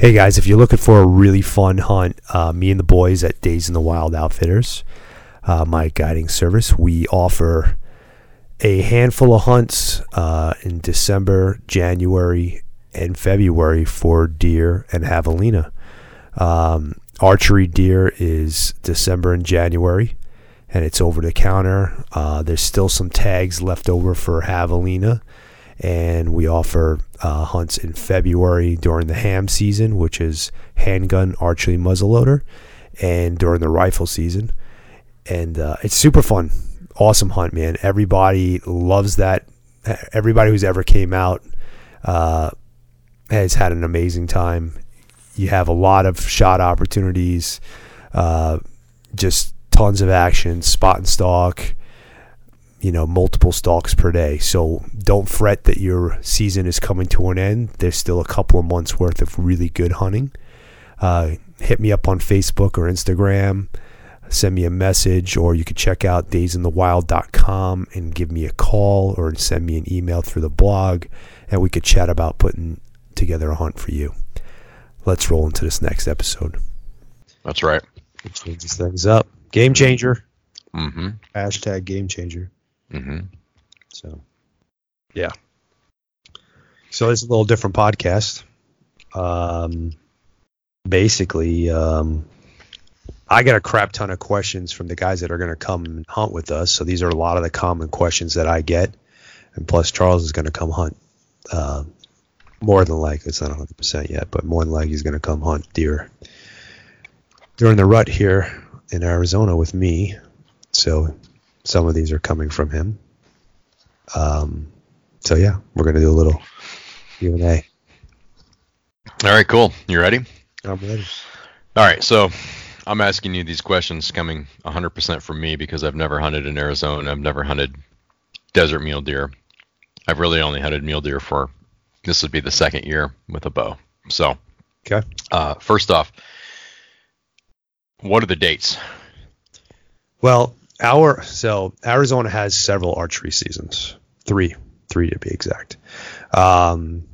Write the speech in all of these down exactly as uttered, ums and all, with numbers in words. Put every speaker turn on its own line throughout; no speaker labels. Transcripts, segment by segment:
Hey guys, if you're looking for a really fun hunt, uh, me and the boys at Days in the Wild Outfitters, uh, my guiding service, we offer a handful of hunts uh, in December, January, and February for deer and javelina. Um, archery deer is December and January, and it's over the counter. Uh, there's still some tags left over for javelina, and we offer uh, hunts in February during the ham season, which is handgun, archery, muzzleloader, and during the rifle season. And uh, it's super fun. Awesome hunt, man. Everybody loves that. Everybody who's ever came out uh, has had an amazing time. You have a lot of shot opportunities, uh, just tons of action, spot and stalk, you know, multiple stalks per day. So don't fret that your season is coming to an end. There's still a couple of months worth of really good hunting. Uh, hit me up on Facebook or Instagram. Send me a message, or you could check out days in the wild dot com and give me a call or send me an email through the blog, and we could chat about putting together a hunt for you. Let's roll into this next episode.
That's right.
It changes things up. Game changer.
Mm-hmm.
Hashtag game changer.
Mm-hmm.
So, yeah. So it's a little different podcast. Um, basically, um, I got a crap ton of questions from the guys that are going to come and hunt with us. So these are a lot of the common questions that I get. And plus, Charles is going to come hunt. Uh, more than likely, it's not one hundred percent yet, but more than likely he's going to come hunt deer during the rut here in Arizona with me. So some of these are coming from him. Um, so, yeah, we're going to do a little Q and A.
All right, cool. You ready?
I'm ready.
All right, so I'm asking you these questions coming one hundred percent from me because I've never hunted in Arizona. I've never hunted desert mule deer. I've really only hunted mule deer for, this would be the second year with a bow. So,
okay.
Uh, first off, what are the dates?
Well, our so Arizona has several archery seasons, three, three to be exact. Um,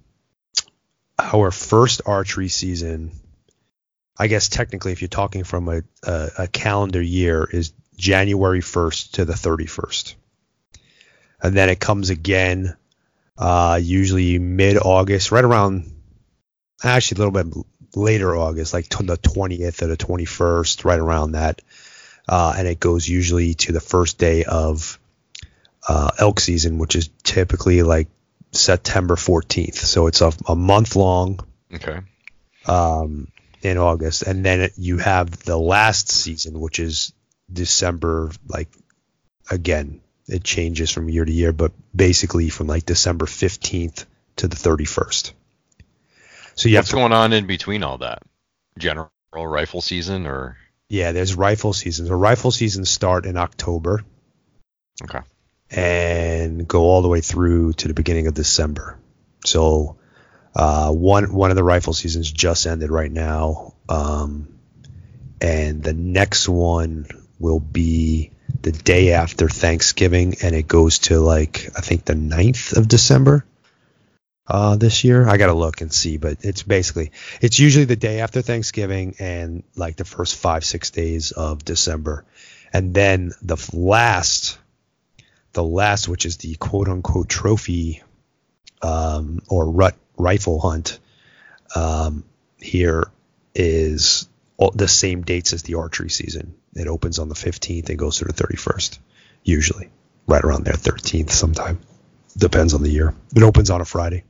our first archery season, I guess technically, if you're talking from a, a, a calendar year, is January first to the thirty-first. And then it comes again, uh, usually mid-August, right around, actually a little bit later August, like the twentieth or the twenty-first, right around that. Uh, and it goes usually to the first day of uh, elk season, which is typically like September fourteenth. So it's a, a month long.
Okay.
Um, in August, and then it, you have the last season, which is December. Like, again, it changes from year to year, but basically from like December fifteenth to the thirty-first. So you
what's
have to,
going on in between all that? General rifle season, or
yeah, there's rifle seasons. The rifle seasons start in October,
okay,
and go all the way through to the beginning of December. So Uh, one one of the rifle seasons just ended right now, um, and the next one will be the day after Thanksgiving, and it goes to like I think the ninth of December uh, this year. I gotta look and see, but it's basically it's usually the day after Thanksgiving and like the first five six days of December, and then the last the last which is the quote unquote trophy um, or rut rifle hunt um, here is all, the same dates as the archery season. It opens on the fifteenth and goes to the thirty-first, usually right around there, thirteenth sometime. Depends on the year. It opens on a Friday.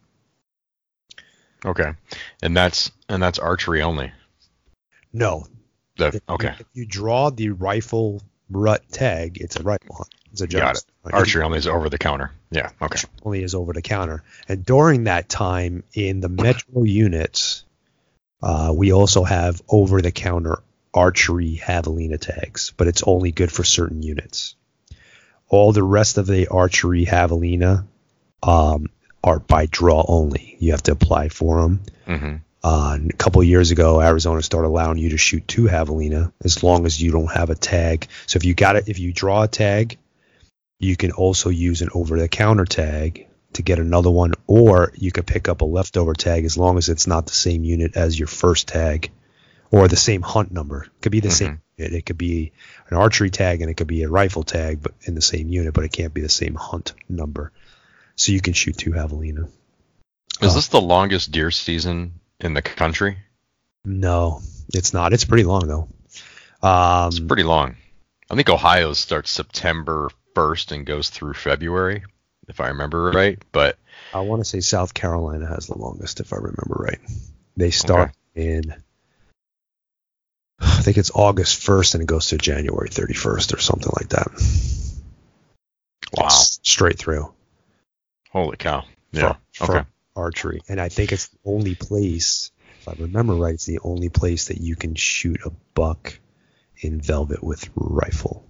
Okay, and that's and that's archery only.
No.
The,
if
okay.
You, if you draw the rifle rut tag, it's a rifle hunt. It's a
Got it.
Hunt.
Archery only is over the counter. Yeah. Okay.
Only is over the counter. And during that time in the metro units, uh, we also have over the counter archery javelina tags, but it's only good for certain units. All the rest of the archery javelina um, are by draw only. You have to apply for them.
Mm-hmm.
Uh, a couple of years ago, Arizona started allowing you to shoot two javelina as long as you don't have a tag. So if you got it, if you draw a tag, you can also use an over-the-counter tag to get another one, or you could pick up a leftover tag as long as it's not the same unit as your first tag or the same hunt number. It could be the mm-hmm. same unit. It could be an archery tag and it could be a rifle tag, but in the same unit, but it can't be the same hunt number. So you can shoot two javelina.
Is
uh,
this the longest deer season in the country?
No, it's not. It's pretty long though. Um,
it's pretty long. I think Ohio starts September first and goes through February, if I remember right. But
I want to say South Carolina has the longest, if I remember right. They start okay. in, I think it's August first and it goes to January thirty-first or something like that.
Wow.
It's straight through.
Holy cow. Yeah.
For, for
okay.
archery. And I think it's the only place, if I remember right, it's the only place that you can shoot a buck in velvet with rifle.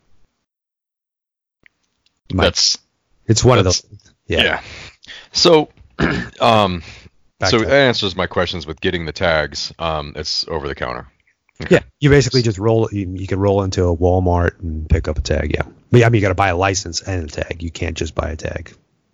My,
that's
it's one
that's,
of those. Yeah.
yeah. So, um,
Back
so
to
that answers my questions with getting the tags. Um, it's over the counter.
Okay. Yeah, you basically just roll. You, you can roll into a Walmart and pick up a tag. Yeah, but yeah, I mean, you got to buy a license and a tag. You can't just buy a tag.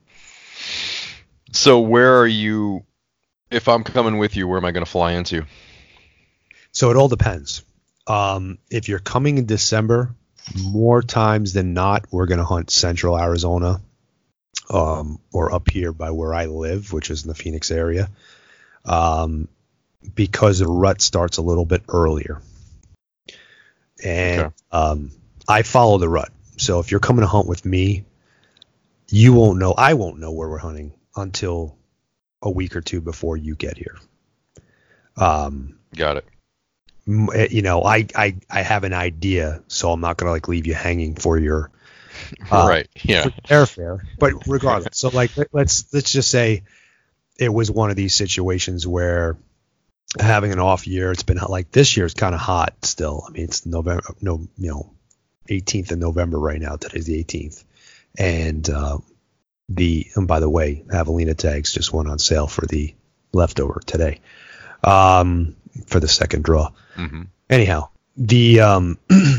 So where are you? If I'm coming with you, where am I going to fly into?
So it all depends. Um, if you're coming in December, more times than not, we're going to hunt Central Arizona, um, or up here by where I live, which is in the Phoenix area. Um, because the rut starts a little bit earlier. And okay. um, I follow the rut. So if you're coming to hunt with me, you won't know, I won't know where we're hunting until a week or two before you get here. Um,
Got it.
You know, I, I, I have an idea, so I'm not going to like leave you hanging for your uh,
right. Yeah.
airfare. But regardless, so like let's let's just say it was one of these situations where having an off year, it's been like this year is kind of hot still. I mean, it's November, no, you know, eighteenth of November right now. Today's the eighteenth, and uh, the and by the way, javelina tags just went on sale for the leftover today, um, for the second draw.
Mm-hmm.
Anyhow, the um,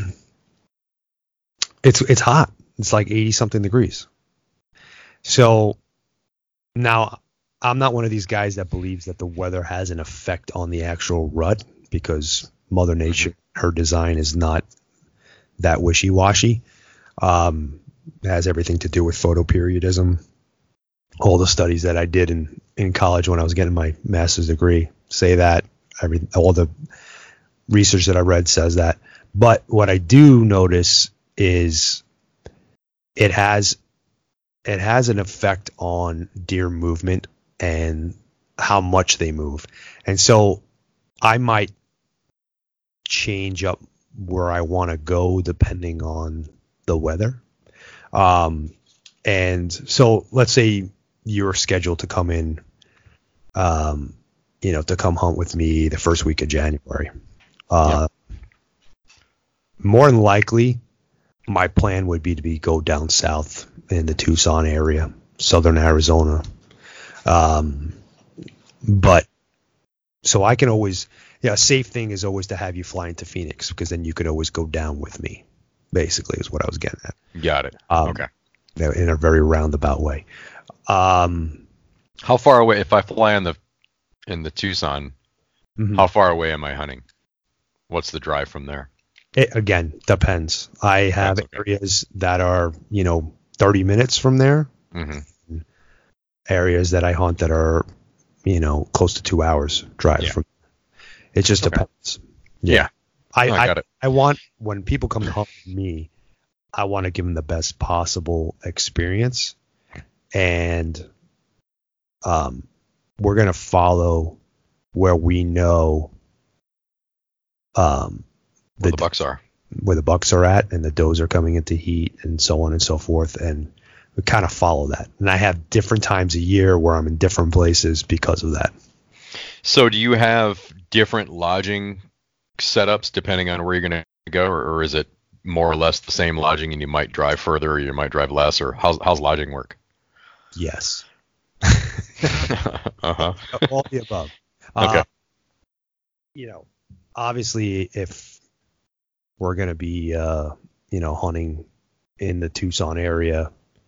it's it's hot. It's like eighty something degrees. So now, I'm not one of these guys that believes that the weather has an effect on the actual rut, because Mother Nature, mm-hmm. her design is not that wishy-washy. Um, it has everything to do with photoperiodism. All the studies that I did in, in college when I was getting my master's degree say that. Every, all the research that I read says that. But what I do notice is it has it has an effect on deer movement and how much they move. And so I might change up where I want to go depending on the weather. Um, and so let's say you're scheduled to come in, um, you know, to come hunt with me the first week of January. Uh, yep. More than likely, my plan would be to be go down south in the Tucson area, southern Arizona. Um, but so I can always, yeah, a safe thing is always to have you fly into Phoenix, because then you could always go down with me, basically, is what I was getting at.
Got it.
Um,
okay.
In a very roundabout way. Um,
how far away, if I fly in the, in the Tucson, mm-hmm. how far away am I hunting? What's the drive from there?
It, again, depends. I have okay. areas that are, you know, thirty minutes from there.
Mm-hmm.
Areas that I hunt that are, you know, close to two hours drive
yeah.
from. It just okay. depends. Yeah.
yeah.
I,
no, I, got
I,
it.
I want, when people come to hunt with me, I want to give them the best possible experience. And um, we're going to follow where we know um,
where the, the bucks are.
Where the bucks are at, and the does are coming into heat, and so on and so forth. And we kind of follow that. And I have different times a year where I'm in different places because of that.
So do you have different lodging setups depending on where you're going to go, or, or is it more or less the same lodging and you might drive further or you might drive less, or how's, how's lodging work?
Yes.
uh-huh.
All the above.
Okay.
Uh, you know, obviously if we're going to be, uh, you know, hunting in the Tucson area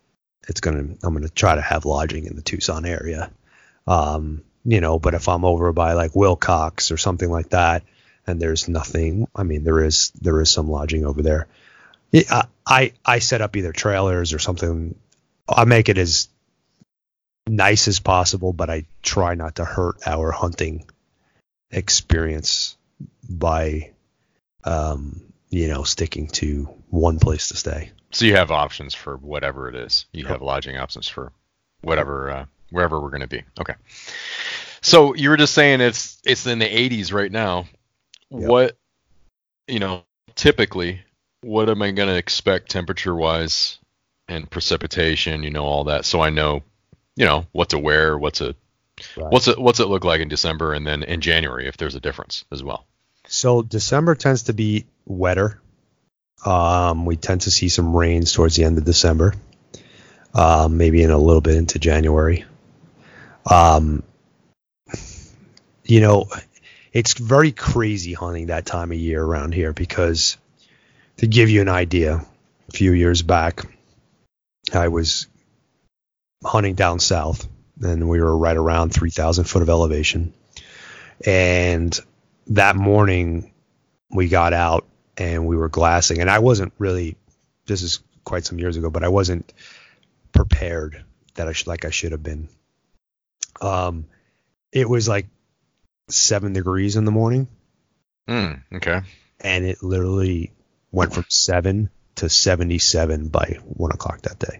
it's gonna I'm gonna try to have lodging in the Tucson area. Um, you know, but if I'm over by like Wilcox or something like that, and there's nothing, I mean, there is there is some lodging over there. I I, I set up either trailers or something. I make it as nice as possible, but I try not to hurt our hunting experience by, um, you know, sticking to one place to stay.
So you have options for whatever it is. You have lodging options for whatever, uh, wherever we're going to be. Okay. So you were just saying it's it's in the eighties right now. Yep. What, you know, typically, what am I going to expect temperature-wise and precipitation, you know, all that, so I know, you know, what to wear, what's a, right. what's it, what's it look like in December, and then in January if there's a difference as well.
So December tends to be wetter. Um, we tend to see some rains towards the end of December, um, maybe in a little bit into January. Um, you know, it's very crazy hunting that time of year around here because, to give you an idea, a few years back, I was hunting down south, and we were right around three thousand foot of elevation. And that morning, we got out and we were glassing, and I wasn't really, this is quite some years ago, but I wasn't prepared that I should, like I should have been. Um, it was like seven degrees in the morning.
Mm, okay.
And it literally went from seven to seventy-seven by one o'clock that day.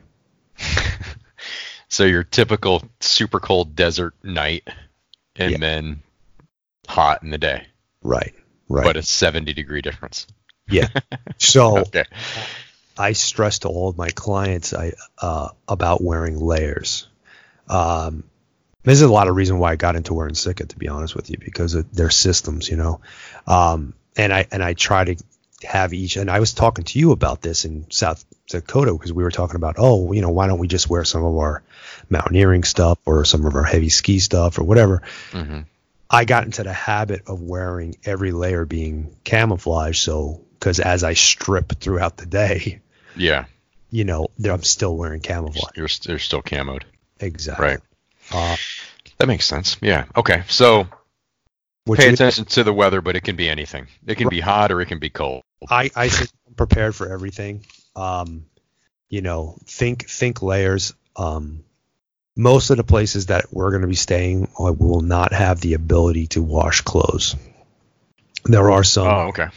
So your typical super cold desert night, and yeah. then hot in the day.
Right. Right.
But a seventy degree difference.
Yeah. So
okay.
I stress to all of my clients I uh, about wearing layers. Um, there's a lot of reason why I got into wearing Sitka, to be honest with you, because of their systems, you know. Um, and I and I try to have each, and I was talking to you about this in South Dakota because we were talking about, oh, you know, why don't we just wear some of our mountaineering stuff or some of our heavy ski stuff or whatever. Mm-hmm. I got into the habit of wearing every layer being camouflage. So, because as I strip throughout the day,
yeah,
you know, I'm still wearing camouflage.
You're, you're still camoed.
Exactly.
Right.
Uh,
that makes sense. Yeah. Okay. So pay attention to the weather, but it can be anything. It can right. be hot or it can be cold.
I, I think I'm prepared for everything. Um, you know, think, think layers. Um, most of the places that we're going to be staying will not have the ability to wash clothes. There are some.
Oh, okay.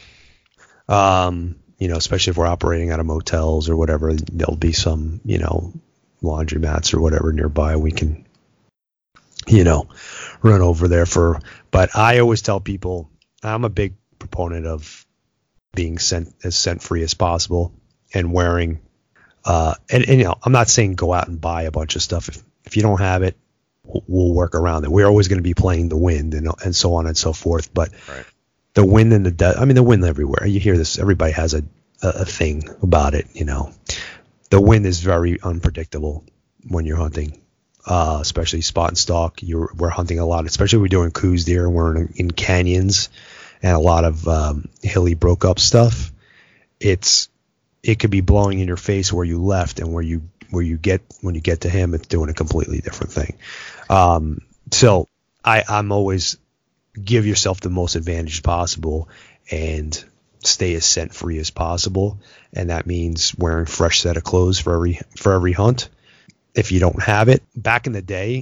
Um, you know, especially if we're operating out of motels or whatever, there'll be some, you know, laundromats or whatever nearby. We can, you know, run over there for, but I always tell people I'm a big proponent of being scent as scent free as possible and wearing, uh, and, and, you know, I'm not saying go out and buy a bunch of stuff. If, if you don't have it, we'll, we'll work around it. We're always going to be playing the wind and, and so on and so forth. But
right.
the wind and the, de- I mean, the wind everywhere. You hear this, everybody has a, a, a thing about it, you know. The wind is very unpredictable when you're hunting, uh, especially spot and stalk. You're, we're hunting a lot, especially we're doing coos deer and we're in, in canyons and a lot of um, hilly broke up stuff. It's it could be blowing in your face where you left, and where you where you get when you get to him, it's doing a completely different thing. Um, so I, I'm always give yourself the most advantage possible and stay as scent free as possible, and that means wearing fresh set of clothes for every for every hunt. If you don't have it, back in the day,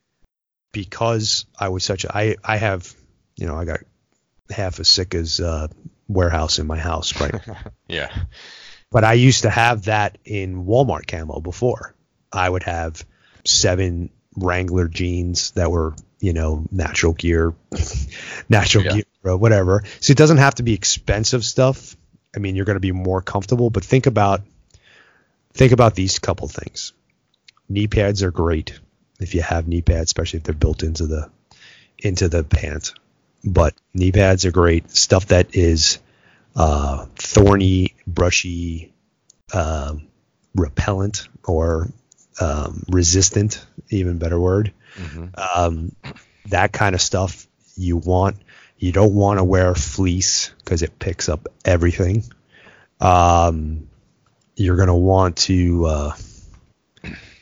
because I was such a I I have you know I got half of Sitka's uh, warehouse in my house, right?
Yeah.
But I used to have that in Walmart camo before. I would have seven Wrangler jeans that were, you know, natural gear, natural yeah. gear, or whatever. So it doesn't have to be expensive stuff. I mean, you're going to be more comfortable, but think about, think about these couple things. Knee pads are great if you have knee pads, especially if they're built into the, into the pant. But knee pads are great. Stuff that is uh, thorny, brushy, uh, repellent, or um, resistant, even better word. Mm-hmm. Um, that kind of stuff you want. You don't want to wear fleece because it picks up everything. Um, you're going to want to uh,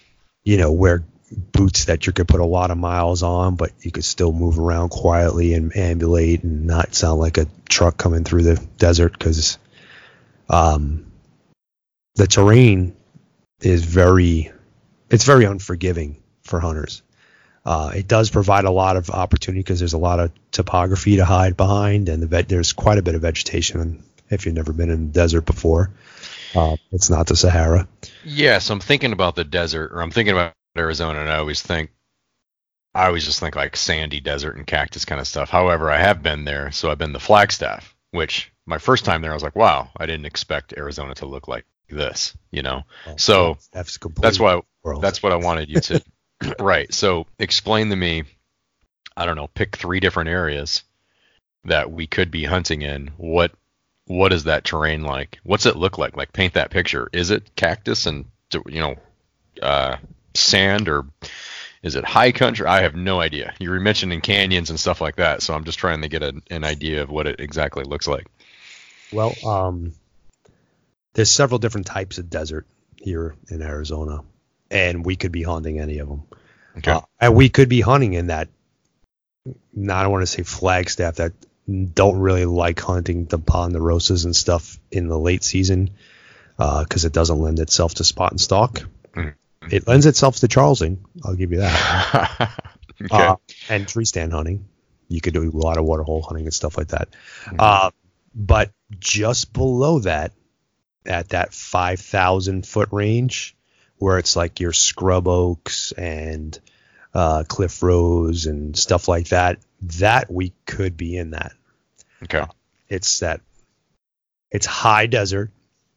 you know, wear boots that you could put a lot of miles on, but you could still move around quietly and ambulate and not sound like a truck coming through the desert, because um, the terrain is very, it's very unforgiving for hunters. Uh, it does provide a lot of opportunity because there's a lot of topography to hide behind, and the ve- there's quite a bit of vegetation if you've never been in the desert before. Uh, it's not the Sahara.
Yeah, so I'm thinking about the desert, or I'm thinking about Arizona, and I always think, I always just think like sandy desert and cactus kind of stuff. However, I have been there, so I've been to Flagstaff, which my first time there, I was like, wow, I didn't expect Arizona to look like this, you know?
Well,
so
that's,
that's why,
world.
that's what I wanted you to, right. So explain to me, I don't know, pick three different areas that we could be hunting in. What, what is that terrain like? What's it look like? Like, paint that picture. Is it cactus and, you know, uh, sand, or is it high country? I have no idea. You were mentioning canyons and stuff like that, so I'm just trying to get a, an idea of what it exactly looks like.
Well, um, there's several different types of desert here in Arizona, and we could be hunting any of them.
Okay.
Uh, and we could be hunting in that, now I don't want to say Flagstaff, that don't really like hunting the ponderosas and stuff in the late season, because uh, it doesn't lend itself to spot and stalk. Mm-hmm. It lends itself to Charleston, I'll give you that. Okay. Uh, and tree stand hunting. You could do a lot of waterhole hunting and stuff like that. Mm-hmm. Uh, but just below that, at that five thousand foot range, where it's like your scrub oaks and uh, cliff rose and stuff like that, that we could be in that.
Okay.
Uh, it's that, it's high desert.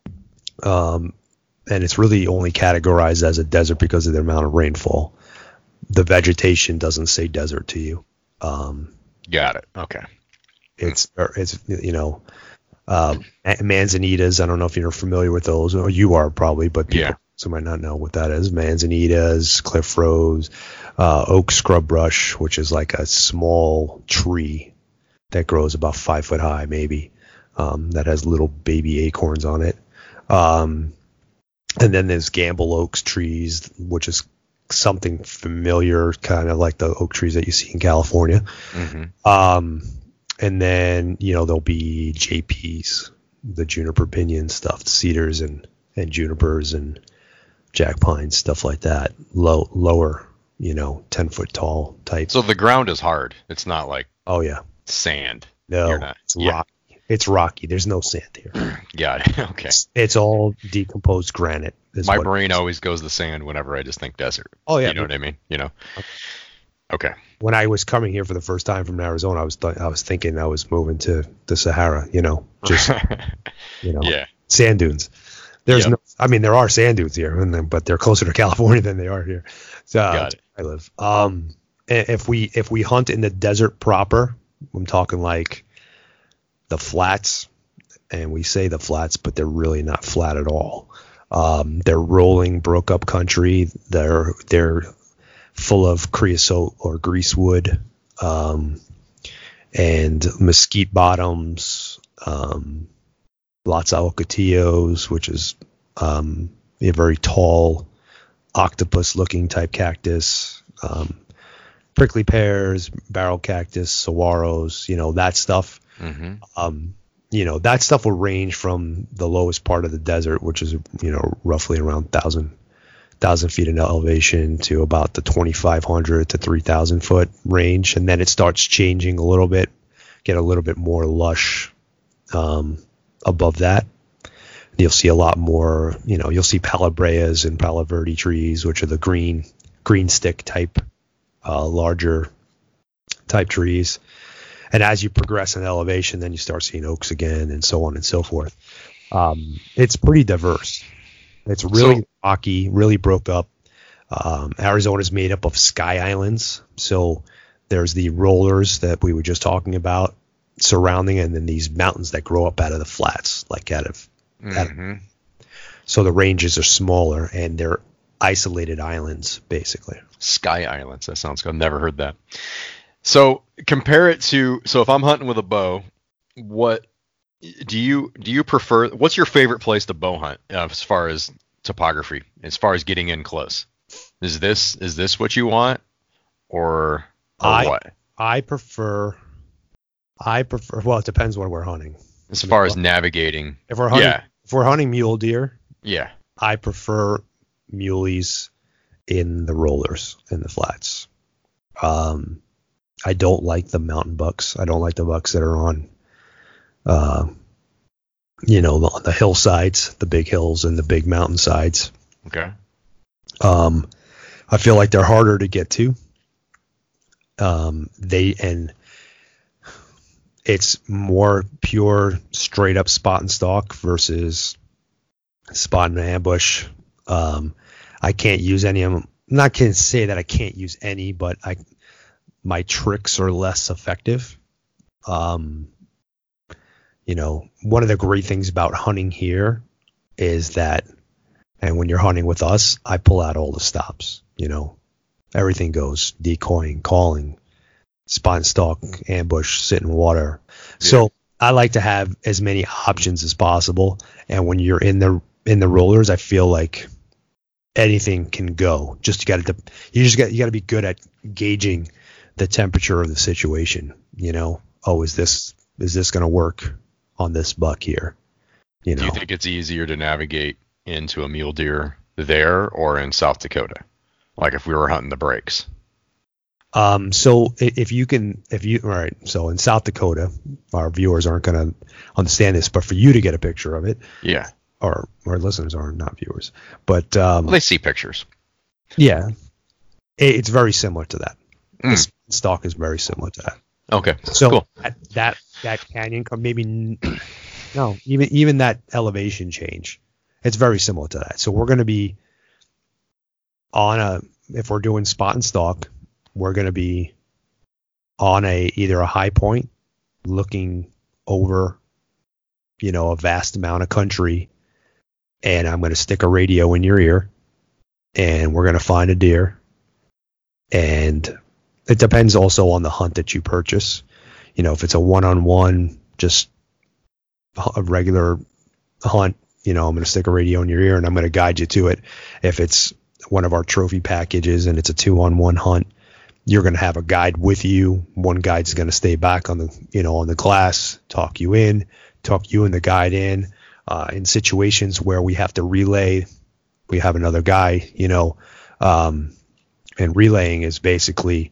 Um, and it's really only categorized as a desert because of the amount of rainfall. The vegetation doesn't say desert to you. Um,
Got it. Okay.
It's, it's you know, uh, manzanitas. I don't know if you're familiar with those. Or you are probably, but people yeah. might not know what that is. Manzanitas, cliff rose, uh, oak scrub brush, which is like a small tree that grows about five foot high, maybe, um, that has little baby acorns on it. Um, And then there's Gamble Oaks trees, which is something familiar, kind of like the oak trees that you see in California. Mm-hmm. Um, and then, you know, there'll be J Ps, the juniper pinyon stuff, cedars and, and junipers and jack pines, stuff like that. Low, lower, you know, ten foot tall type.
So the ground is hard. It's not like
oh yeah
sand.
No,
You're not,
it's
yeah.
rocky. It's rocky. There's no sand here.
Got it. Okay.
It's, it's all decomposed granite.
My brain always goes to sand whenever I just think desert.
Oh yeah.
You know what I mean? You know. Okay.
When I was coming here for the first time from Arizona, I was th- I was thinking I was moving to the Sahara. You know, just you know,
yeah.
sand dunes. There's
yep.
no. I mean, there are sand dunes here, and then, but they're closer to California than they are here. So
Got it.
I live. Um, if we if we hunt in the desert proper, I'm talking like the flats. And we say the flats, but they're really not flat at all. Um, they're rolling, broke up country. They're they're full of creosote or greasewood, um, and mesquite bottoms. Um, lots of ocotillos, which is um, a very tall octopus-looking type cactus. Um, prickly pears, barrel cactus, saguaros. You know that stuff.
Mm-hmm.
Um, You know, that stuff will range from the lowest part of the desert, which is, you know, roughly around one thousand, one thousand feet in elevation, to about the twenty-five hundred to three thousand foot range. And then it starts changing a little bit, get a little bit more lush um, above that. You'll see a lot more, you know, you'll see Palo Breas and Palo Verde trees, which are the green, green stick type, uh, larger type trees. And as you progress in elevation, then you start seeing oaks again, and so on and so forth. Um, it's pretty diverse. It's really so, rocky, really broke up. Um, Arizona is made up of sky islands. So there's the rollers that we were just talking about surrounding, and then these mountains that grow up out of the flats, like out of.
Mm-hmm.
Out of so the ranges are smaller, and they're isolated islands, basically.
Sky islands. That sounds good. I've never heard that. So compare it to, so if I'm hunting with a bow, what do you, do you prefer, what's your favorite place to bow hunt uh, as far as topography, as far as getting in close? Is this is this what you want, or or
I
what?
I prefer I prefer well, it depends when we're hunting.
As far as navigating,
If we're hunting
yeah,
if we're hunting mule deer,
yeah,
I prefer muleys in the rollers in the flats. Um, I don't like the mountain bucks. I don't like the bucks that are on, uh, you know, on the hillsides, the big hills and the big mountainsides.
okay,
Um, I feel like they're harder to get to. Um, they and it's more pure, straight up spot and stalk versus spot and ambush. Um, I can't use any of them. I'm not going to say that I can't use any, but I my tricks are less effective. Um, you know, one of the great things about hunting here is that, and when you're hunting with us, I pull out all the stops. You know, everything goes: decoying, calling, spot and stalk, ambush, sit in water.
Yeah.
So I like to have as many options as possible. And when you're in the in the rollers, I feel like anything can go. Just you got to you just got you got to be good at gauging the temperature of the situation. You know, oh, is this is this going to work on this buck here? You know,
do you think it's easier to navigate into a mule deer there or in South Dakota? Like if we were hunting the breaks.
Um, so i- if you can, if you, all right, so in South Dakota, our viewers aren't going to understand this, but for you to get a picture of it,
Yeah.
or our listeners are not viewers, but um,
Well, they see pictures.
yeah, it, it's very similar to that.
Mm.
The s- stalk is very similar to that.
Okay.
So
cool.
that, that that canyon, co- maybe n- no, even even that elevation change, it's very similar to that. So we're going to be on a, if we're doing spot and stalk, we're going to be on a either a high point, looking over, you know, a vast amount of country, and I'm going to stick a radio in your ear, and we're going to find a deer, and it depends also on the hunt that you purchase. You know, if it's a one-on-one, just a regular hunt, you know, I'm going to stick a radio in your ear and I'm going to guide you to it. If it's one of our trophy packages and it's a two-on-one hunt, you're going to have a guide with you. One guide's going to stay back on the, you know, on the glass, talk you in, talk you and the guide in. Uh, in situations where we have to relay, we have another guy, you know, um, and relaying is basically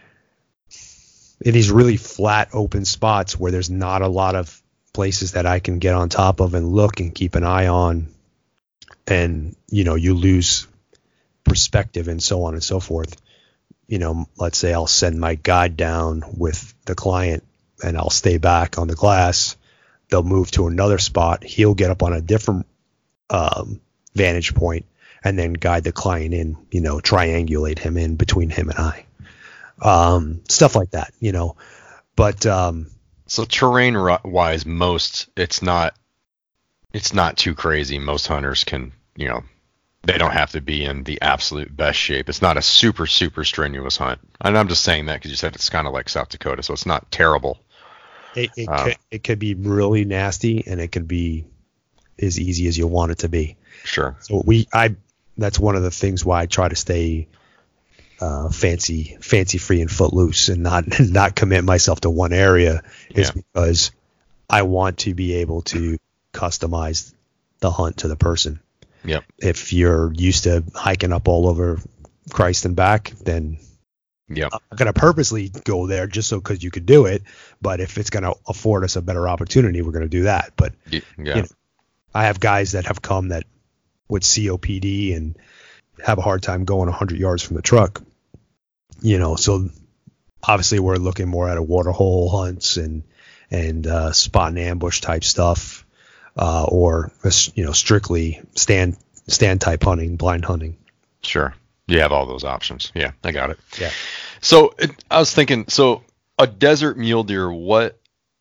in these really flat open spots where there's not a lot of places that I can get on top of and look and keep an eye on, and you know, you lose perspective and so on and so forth. You know, let's say I'll send my guide down with the client and I'll stay back on the glass. They'll move to another spot. He'll get up on a different um, vantage point and then guide the client in, you know, triangulate him in between him and I. Um, stuff like that, you know, but, um,
So terrain ri- wise, most it's not it's not too crazy. Most hunters can, you know, they don't have to be in the absolute best shape. It's not a super super strenuous hunt. And I'm just saying that because you said it's kind of like South Dakota, so it's not terrible.
it, it,
Um,
could, it could be really nasty and it could be as easy as you want it to be.
Sure.
So we, I, that's one of the things why I try to stay uh, fancy, fancy free and footloose and not, not commit myself to one area is
Yeah.
because I want to be able to customize the hunt to the person.
Yep.
If you're used to hiking up all over Christ and back, then
Yep.
I'm going to purposely go there just so because you could do it. But if it's going to afford us a better opportunity, we're going to do that. But
Y- Yeah.
you know, I have guys that have come that with C O P D and have a hard time going one hundred yards from the truck. You know, so obviously we're looking more at a water hole hunts and and uh, spot and ambush type stuff, uh, or you know, strictly stand stand type hunting, blind hunting.
Sure. You have all those options. Yeah, I got it.
Yeah.
So it, I was thinking, so a desert mule deer, what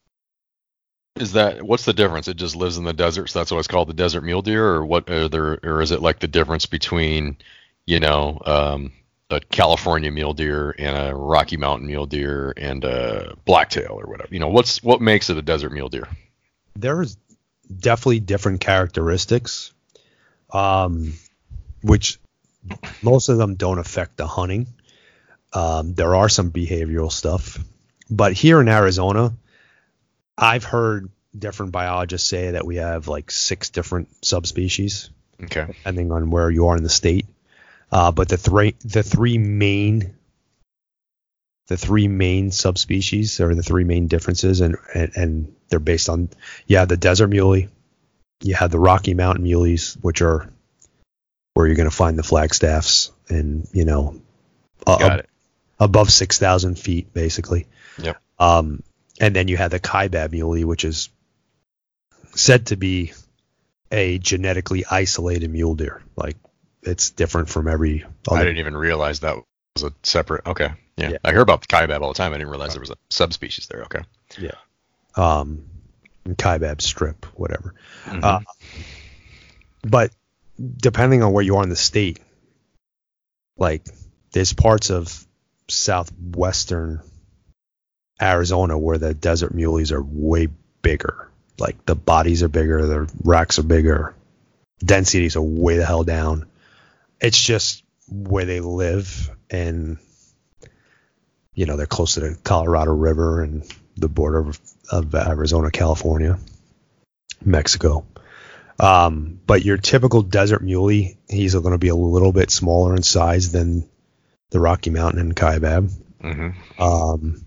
is that? What's the difference? It just lives in the desert, so that's why it's called the desert mule deer, or what? Are there, or is it like the difference between, you know, um, a California mule deer and a Rocky Mountain mule deer and a blacktail or whatever? You know, what's what makes it a desert mule deer?
There's definitely different characteristics, um, which most of them don't affect the hunting. Um, there are some behavioral stuff, but here in Arizona, I've heard different biologists say that we have like six different subspecies,
Okay.
depending on where you are in the state. Uh, but the three the three main the three main subspecies or the three main differences, and, and, and they're based on yeah the desert muley, you have the Rocky Mountain muleys, which are where you're going to find the flagstaffs, and you know,
Got
uh,
it.
above six thousand feet basically.
Yep.
Um, and then you have the Kaibab muley, which is said to be a genetically isolated mule deer. Like it's different from every other.
I didn't even realize that was a separate. Okay. Yeah.
Yeah.
I hear about the kaibab all the time. I didn't realize there was a subspecies there. Okay.
Yeah. Um, Kaibab strip, whatever.
Mhm.
Uh, but depending on where you are in the state, like there's parts of southwestern Arizona where the desert muleys are way bigger. Like the bodies are bigger, the racks are bigger, densities are way the hell down. It's just where they live, and you know they're close to the Colorado River and the border of, of Arizona, California, Mexico. Um, but your typical desert muley, he's going to be a little bit smaller in size than the Rocky Mountain and Kaibab.
Mm-hmm.
Um,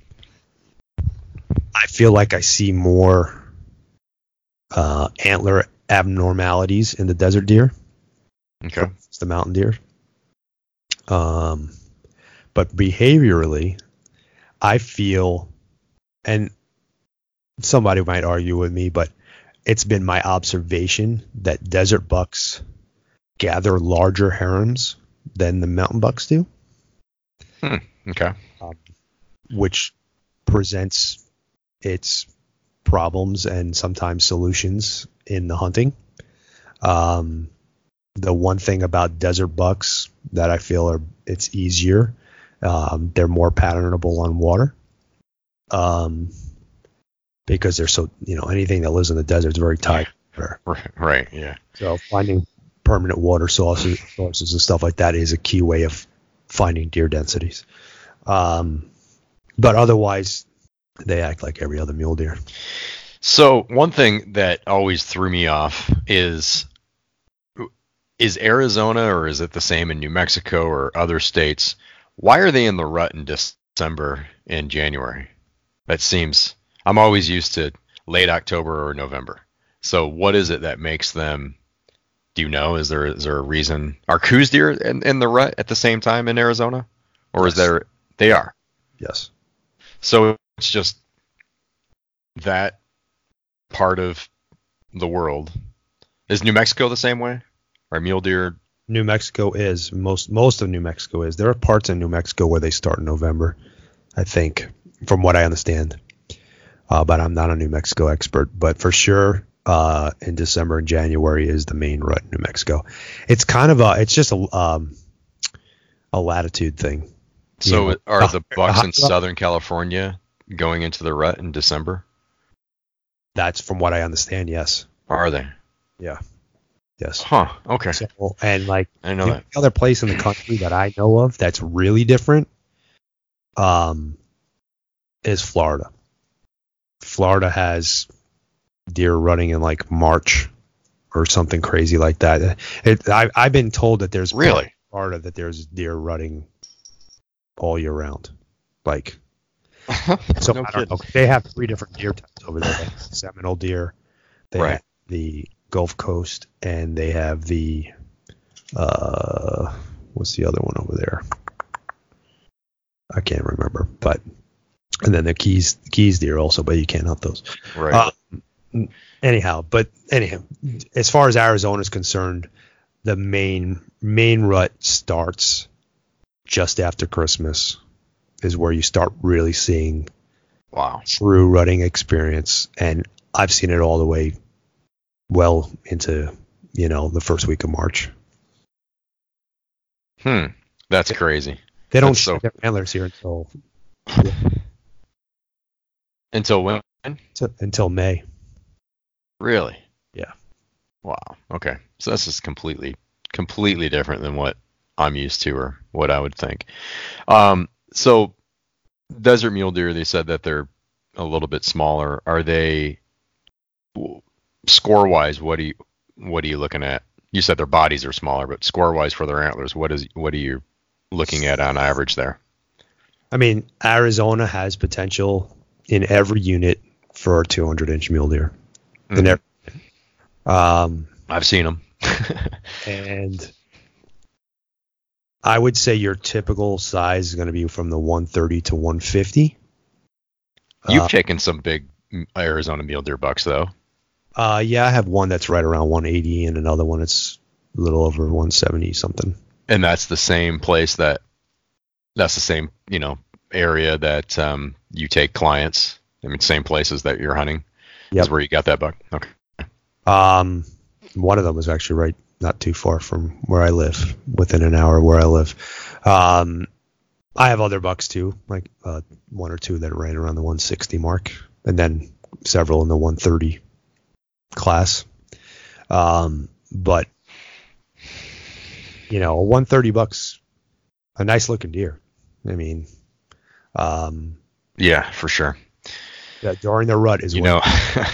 I feel like I see more uh, antler abnormalities in the desert deer.
Okay.
It's the mountain deer. Um, but behaviorally, I feel, and somebody might argue with me, but it's been my observation that desert bucks gather larger harems than the mountain bucks do.
Hmm. Okay.
Um, which presents its problems and sometimes solutions in the hunting. Um, the one thing about desert bucks that I feel are it's easier, um, they're more patternable on water, um, because they're so, you know, anything that lives in the desert is very tight.
Right. Right. Yeah.
So finding permanent water sources, sources and stuff like that is a key way of finding deer densities. Um, but otherwise, they act like every other mule deer.
So one thing that always threw me off is, is Arizona, or is it the same in New Mexico or other states? Why are they in the rut in December and January? That seems, I'm always used to late October or November. So what is it that makes them, do you know, is there is there a reason? Are coos deer in, in the rut at the same time in Arizona? Or is
Yes.
there, they are?
Yes.
So it's just that part of the world. Is New Mexico the same way? Are mule deer?
New Mexico is most most of New Mexico is. There are parts in New Mexico where they start in November, I think, from what I understand. Uh, but I'm not a New Mexico expert. But for sure, uh, in December and January is the main rut in New Mexico. It's kind of a, it's just a um, a latitude thing.
So
You know,
are
uh,
the bucks
uh,
in Southern California going into the rut in December?
That's from what I understand. Yes.
Are they?
Yeah. Yes.
Huh. Okay.
So, and like
I didn't know
the
that.
other place in the country that I know of that's really different, um, is Florida. Florida has deer running in like March or something crazy like that. It, I, I've been told that there's
Really?
in Florida that there's deer running all year round. Like, so
No
I don't
kidding.
know. They have three different deer types over there. They have Seminole deer, they
Right.
have the Gulf Coast, and they have the uh, what's the other one over there? I can't remember, but and then the Keys Keys deer also, but you can't hunt those.
Right.
Uh, anyhow, but anyhow, as far as Arizona is concerned, the main main rut starts just after Christmas, is where you start really seeing
Wow.
true rutting experience, and I've seen it all the way well into, you know, the first week of March.
Hmm. That's crazy.
They don't
That's
show
so-
their antlers here until
Until when?
until May.
Really?
Yeah.
Wow. Okay. So this is completely, completely different than what I'm used to or what I would think. Um, so desert mule deer, they said that they're a little bit smaller. Are they score wise? What do you what are you looking at? You said their bodies are smaller, but score wise for their antlers, what is what are you looking at on average there?
I mean, Arizona has potential in every unit for a two hundred inch mule deer. Mm-hmm. In every, um,
I've seen them.
And I would say your typical size is going to be from the one thirty to one fifty.
You've
uh,
taken some big Arizona mule deer bucks, though.
Uh, yeah, I have one that's right around one eighty and another one that's a little over one seventy something.
And that's the same place that, that's the same, you know, area that um, you take clients. I mean, same places that you're hunting.
Yep.
Is where you got that buck. Okay.
Um, one of them was actually right, not too far from where I live, within an hour of where I live. Um, I have other bucks too, like uh, one or two that ran around the one sixty mark, and then several in the one thirty class. Um, but you know, a one thirty bucks, a nice looking deer. I mean, um,
yeah, for sure.
Yeah, during the rut is
you
when
know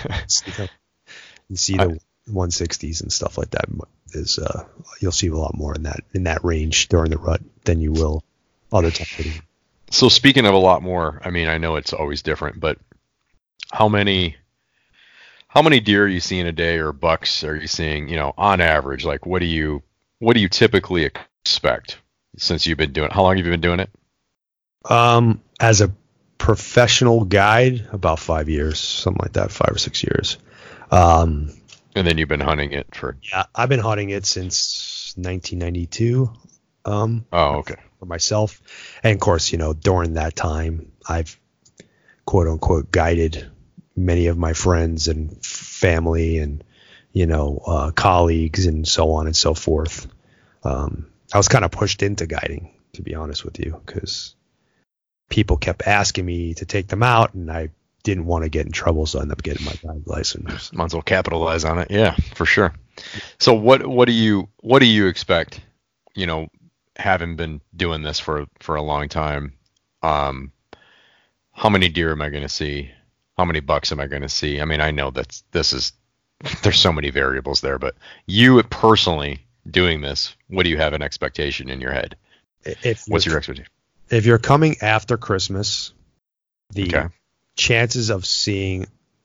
you see the I, one sixties and stuff like that. Is uh, you'll see a lot more in that in that range during the rut than you will other times.
So speaking of a lot more, I mean, I know it's always different, but how many how many deer are you seeing a day, or bucks are you seeing? You know, on average, like what do you what do you typically expect since you've been doing? How long have you been doing it?
Um, as a professional guide, about five years, something like that, five or six years. Um,
and then you've been hunting it for?
Yeah, I've been hunting it since nineteen ninety-two. Um,
oh, okay.
For myself, and of course, you know, during that time, I've quote unquote guided many of my friends and family, and you know, uh, colleagues, and so on and so forth. Um, I was kind of pushed into guiding, to be honest with you, because people kept asking me to take them out, and I didn't want to get in trouble, so I ended up getting my guide license.
Might as well capitalize on it. Yeah, for sure. So what what do you what do you expect? You know, having been doing this for for a long time, um, how many deer am I going to see? How many bucks am I going to see? I mean, I know that's this is there's so many variables there, but you personally doing this, what do you have an expectation in your head?
If
What's your expectation?
If you're coming after Christmas, the
okay.
chances of seeing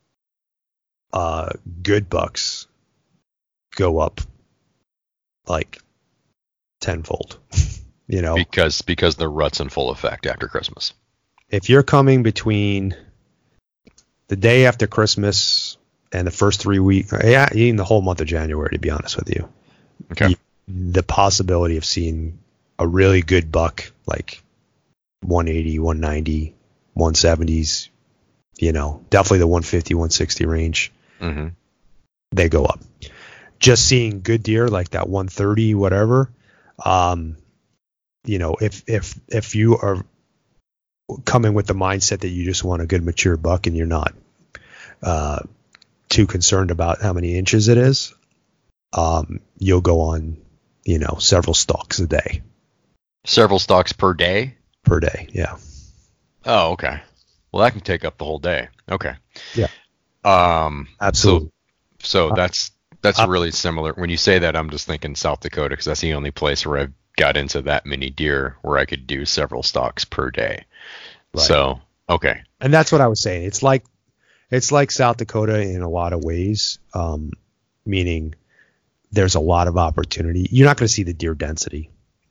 uh, good bucks go up like tenfold. You know,
because because the rut's in full effect after Christmas.
If you're coming between the day after Christmas and the first three weeks, yeah, even the whole month of January, to be honest with you,
okay,
you, the possibility of seeing a really good buck like one eighty, one ninety, one seventies, you know, definitely the one fifty, one sixty range,
mm-hmm.
they go up. Just seeing good deer like that one thirty, whatever, um, you know, if if if you are coming with the mindset that you just want a good mature buck and you're not uh, too concerned about how many inches it is, um, you'll go on, you know, several stalks a day.
Several stalks per day?
Per day, yeah.
Oh, okay. Well, that can take up the whole day. Okay.
Yeah.
Um,
Absolutely.
So, so
uh,
that's that's
uh,
really similar. When you say that, I'm just thinking South Dakota, because that's the only place where I've got into that many deer where I could do several stalks per day. Right. So, okay.
And that's what I was saying. It's like it's like South Dakota in a lot of ways, um, meaning there's a lot of opportunity. You're not going to see the deer density.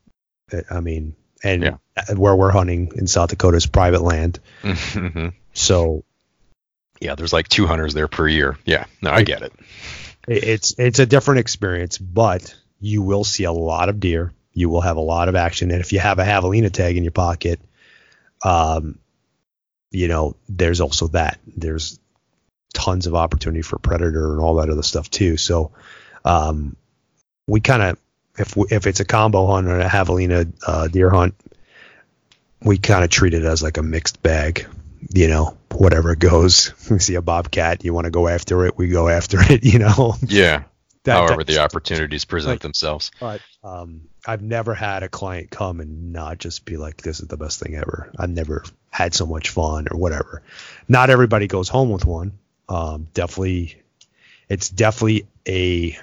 I mean, and
yeah.
where we're hunting in South Dakota is private land.
Mm-hmm.
So,
yeah, there's like two hunters there per year. Yeah, no, I get it.
It's it's a different experience, but you will see a lot of deer. You will have a lot of action, and if you have a javelina tag in your pocket, um, you know, there's also that. There's tons of opportunity for predator and all that other stuff too. So, um, we kind of, if we, if it's a combo hunt or a javelina uh, deer hunt, we kind of treat it as like a mixed bag. You know, whatever goes. We see a bobcat, you want to go after it, we go after it. You know.
Yeah.
that,
However,
that,
the opportunities present
like,
themselves.
But um, I've never had a client come and not just be like, "This is the best thing ever." I've never had so much fun or whatever. Not everybody goes home with one. Um, definitely, it's definitely a.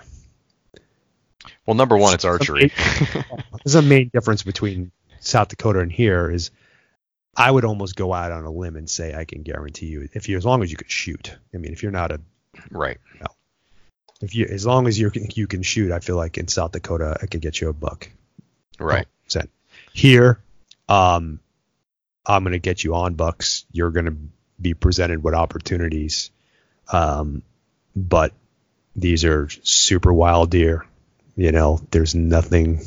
Well, number one, it's archery.
There's a main difference between South Dakota and here is I would almost go out on a limb and say I can guarantee you if you as long as you could shoot. I mean, if you're not a
right.
You know, if you as long as you you can shoot, I feel like in South Dakota I could get you a buck.
Right.
one hundred percent. Here, um, I'm going to get you on bucks. You're going to be presented with opportunities. Um, but these are super wild deer. You know, there's nothing,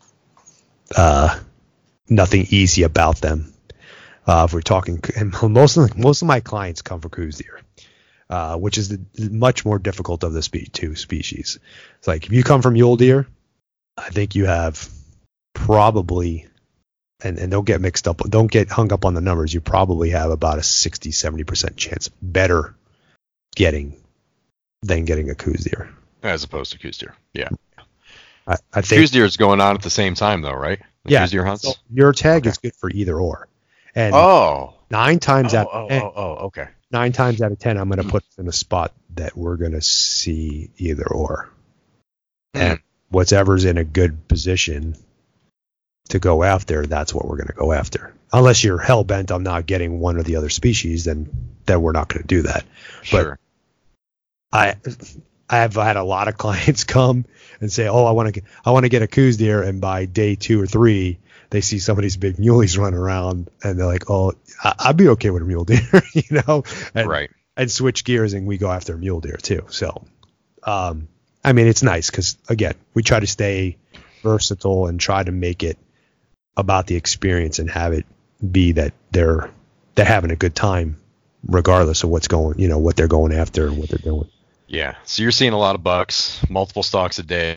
uh, nothing easy about them. Uh, if we're talking, and most of most of my clients come for coos deer, uh, which is the, much more difficult of the spe- two species. It's like if you come from mule deer, I think you have probably, and, and don't get mixed up, don't get hung up on the numbers. You probably have about a sixty, seventy percent chance better getting than getting a coos deer.
As opposed to coos deer. Yeah.
I, I think
coos deer is going on at the same time though, right? The
yeah.
Coos deer hunts.
So your tag
Okay.
is good for either or. And
Oh.
nine times
Oh,
out
oh,
of ten,
oh, oh, okay.
nine times out of ten, I'm going to put us in a spot that we're going to see either or.
Mm.
And whatever's in a good position to go after, that's what we're going to go after. Unless you're hell bent on not getting one or the other species, then then we're not going to do that.
Sure.
But I I've had a lot of clients come and say, "Oh, I want to I want to get a coos deer," and by day two or three, they see some of these big muleys running around, and they're like, "Oh, I, I'd be okay with a mule deer," you know, and,
Right.
and switch gears, and we go after a mule deer too. So, um, I mean, it's nice because again, we try to stay versatile and try to make it about the experience and have it be that they're they're having a good time, regardless of what's going, you know, what they're going after and what they're doing.
Yeah. So you're seeing a lot of bucks, multiple stalks a day.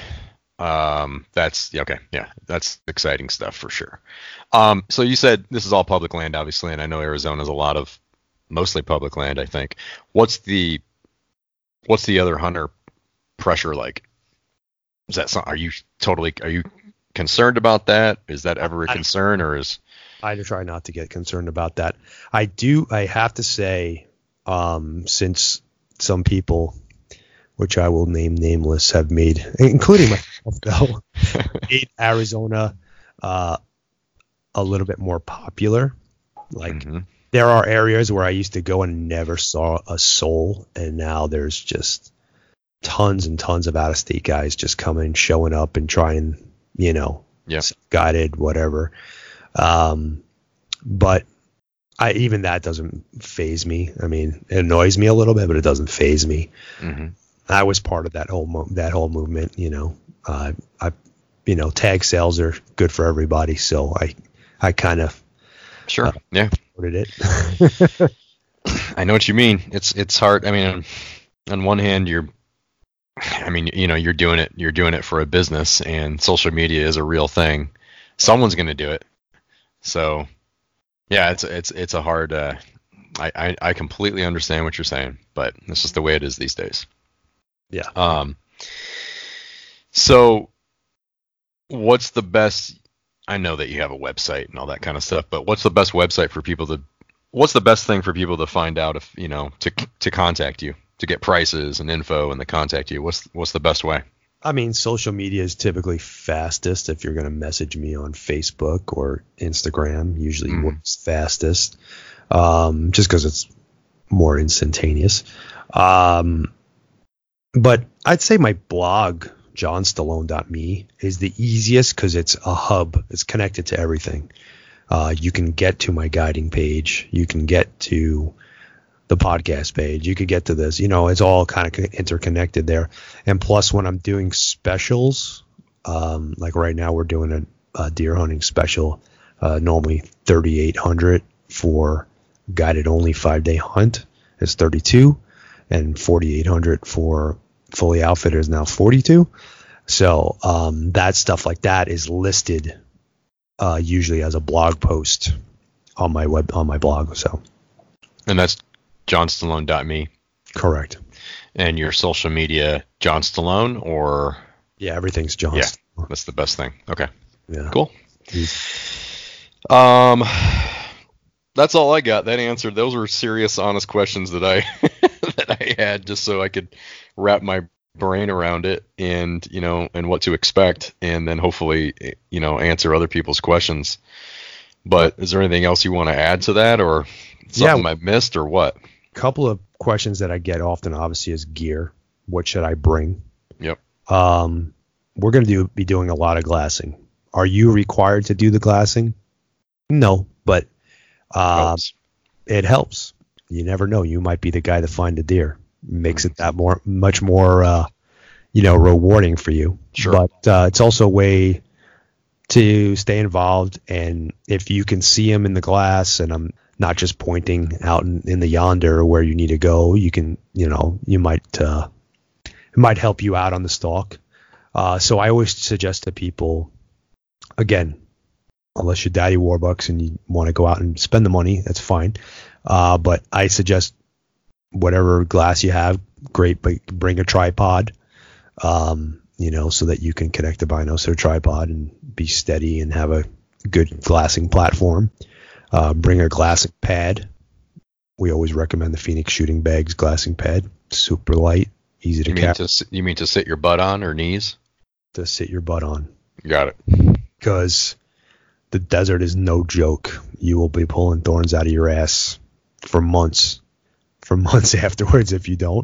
Um, that's okay. Yeah, that's exciting stuff for sure. Um, so you said this is all public land, obviously, and I know Arizona's a lot of mostly public land, I think. What's the what's the other hunter pressure like? Is that some, are you totally are you concerned about that? Is that ever a
I-
concern, or is
I try not to get concerned about that. I do. I have to say, um, since some people, which I will name nameless, have made, including myself, though, made Arizona uh, a little bit more popular. Like
Mhm.
there are areas where I used to go and never saw a soul, and now there's just tons and tons of out-of-state guys just coming, showing up, and trying, you know,
Yeah.
guided whatever. Um, but I even that doesn't phase me. I mean, it annoys me a little bit, but it doesn't phase me.
Mhm.
I was part of that whole mo- that whole movement. You know, uh, I, you know, tag sales are good for everybody, so I, I kind of
Sure.
Uh,
yeah.
supported it.
I know what you mean. It's it's hard. I mean, on one hand, you're, I mean, you know, you're doing it. You're doing it for a business, and social media is a real thing. Someone's going to do it. So, yeah, it's it's it's a hard. Uh, I, I I completely understand what you're saying, but it's just the way it is these days.
Yeah.
Um. So, what's the best? I know that you have a website and all that kind of stuff, but what's the best website for people to? What's the best thing for people to find out if you know to to contact you, to get prices and info and to contact you? What's what's the best way?
I mean, social media is typically fastest if you're going to message me on Facebook or Instagram. Usually
Mhm.
works fastest, um, just because it's more instantaneous. Um, but I'd say my blog, john stallone dot me, is the easiest because it's a hub. It's connected to everything. Uh, you can get to my guiding page. You can get to the podcast page. You could get to this. You know, it's all kind of interconnected there. And plus, when I'm doing specials, um, like right now, we're doing a, a deer hunting special. Uh, normally thirty-eight hundred for guided only five day hunt is thirty-two, and forty-eight hundred for fully outfitted is now forty-two. So um, that stuff like that is listed uh, usually as a blog post on my web on my blog. So
And that's john stallone dot me.
correct.
And your social media, John Stallone, or?
Yeah, everything's John.
Yeah,
Stallone.
that's the best thing. Okay.
Yeah.
Cool.
He's,
Um, that's all I got. That answered. Those were serious, honest questions that I that I had, just so I could wrap my brain around it, and you know, and what to expect, and then hopefully, you know, answer other people's questions. But is there anything else you want to add to that, or something
Yeah.
I missed, or what?
couple of questions that I get often, obviously, is gear. What should I bring?
Yep.
Um, we're going to do be doing a lot of glassing. Are you required to do the glassing? No, but uh,
Helps.
it helps. You never know. You might be the guy to find a deer. Makes it that more, much more, uh, you know, rewarding for you.
Sure.
But uh, it's also a way to stay involved. And if you can see them in the glass, and I'm not just pointing out in, in the yonder where you need to go, you can, you know, you might, uh, it might help you out on the stalk. Uh, so I always suggest to people, again, unless you're Daddy Warbucks and you want to go out and spend the money, that's fine. Uh, but I suggest whatever glass you have, great, but bring a tripod, um, you know, so that you can connect the binos to a tripod and be steady and have a good glassing platform. Uh, bring a glassing pad. We always recommend the Phoenix Shooting Bags glassing pad. Super light, easy to
You mean
carry,
to s- you mean to sit your butt on or knees?
to sit your butt on.
Got it.
Because the desert is no joke. You will be pulling thorns out of your ass for months, for months afterwards if you don't.